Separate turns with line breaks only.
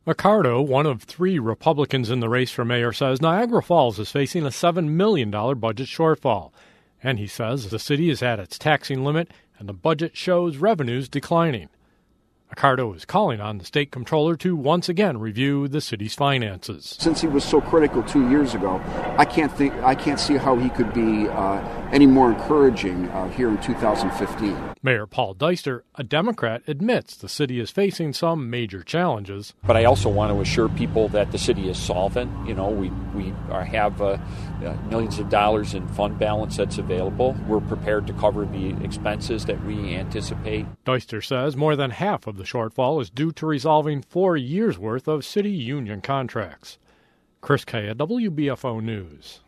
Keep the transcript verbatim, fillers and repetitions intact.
Accardo, one of three Republicans in the race for mayor, says Niagara Falls is facing a seven million dollars budget shortfall. And he says the city is at its taxing limit and the budget shows revenues declining. Accardo is calling on the state comptroller to once again review the city's finances.
Since he was so critical two years ago, I can't think, I can't see how he could be uh, any more encouraging uh, here in two thousand fifteen.
Mayor Paul Deister, a Democrat, admits the city is facing some major challenges.
But I also want to assure people that the city is solvent. You know, we we are, have uh, uh, millions of dollars in fund balance that's available. We're prepared to cover the expenses that we anticipate.
Deister says more than half of the shortfall is due to resolving four years' worth of city union contracts. Chris Kaya, W B F O News.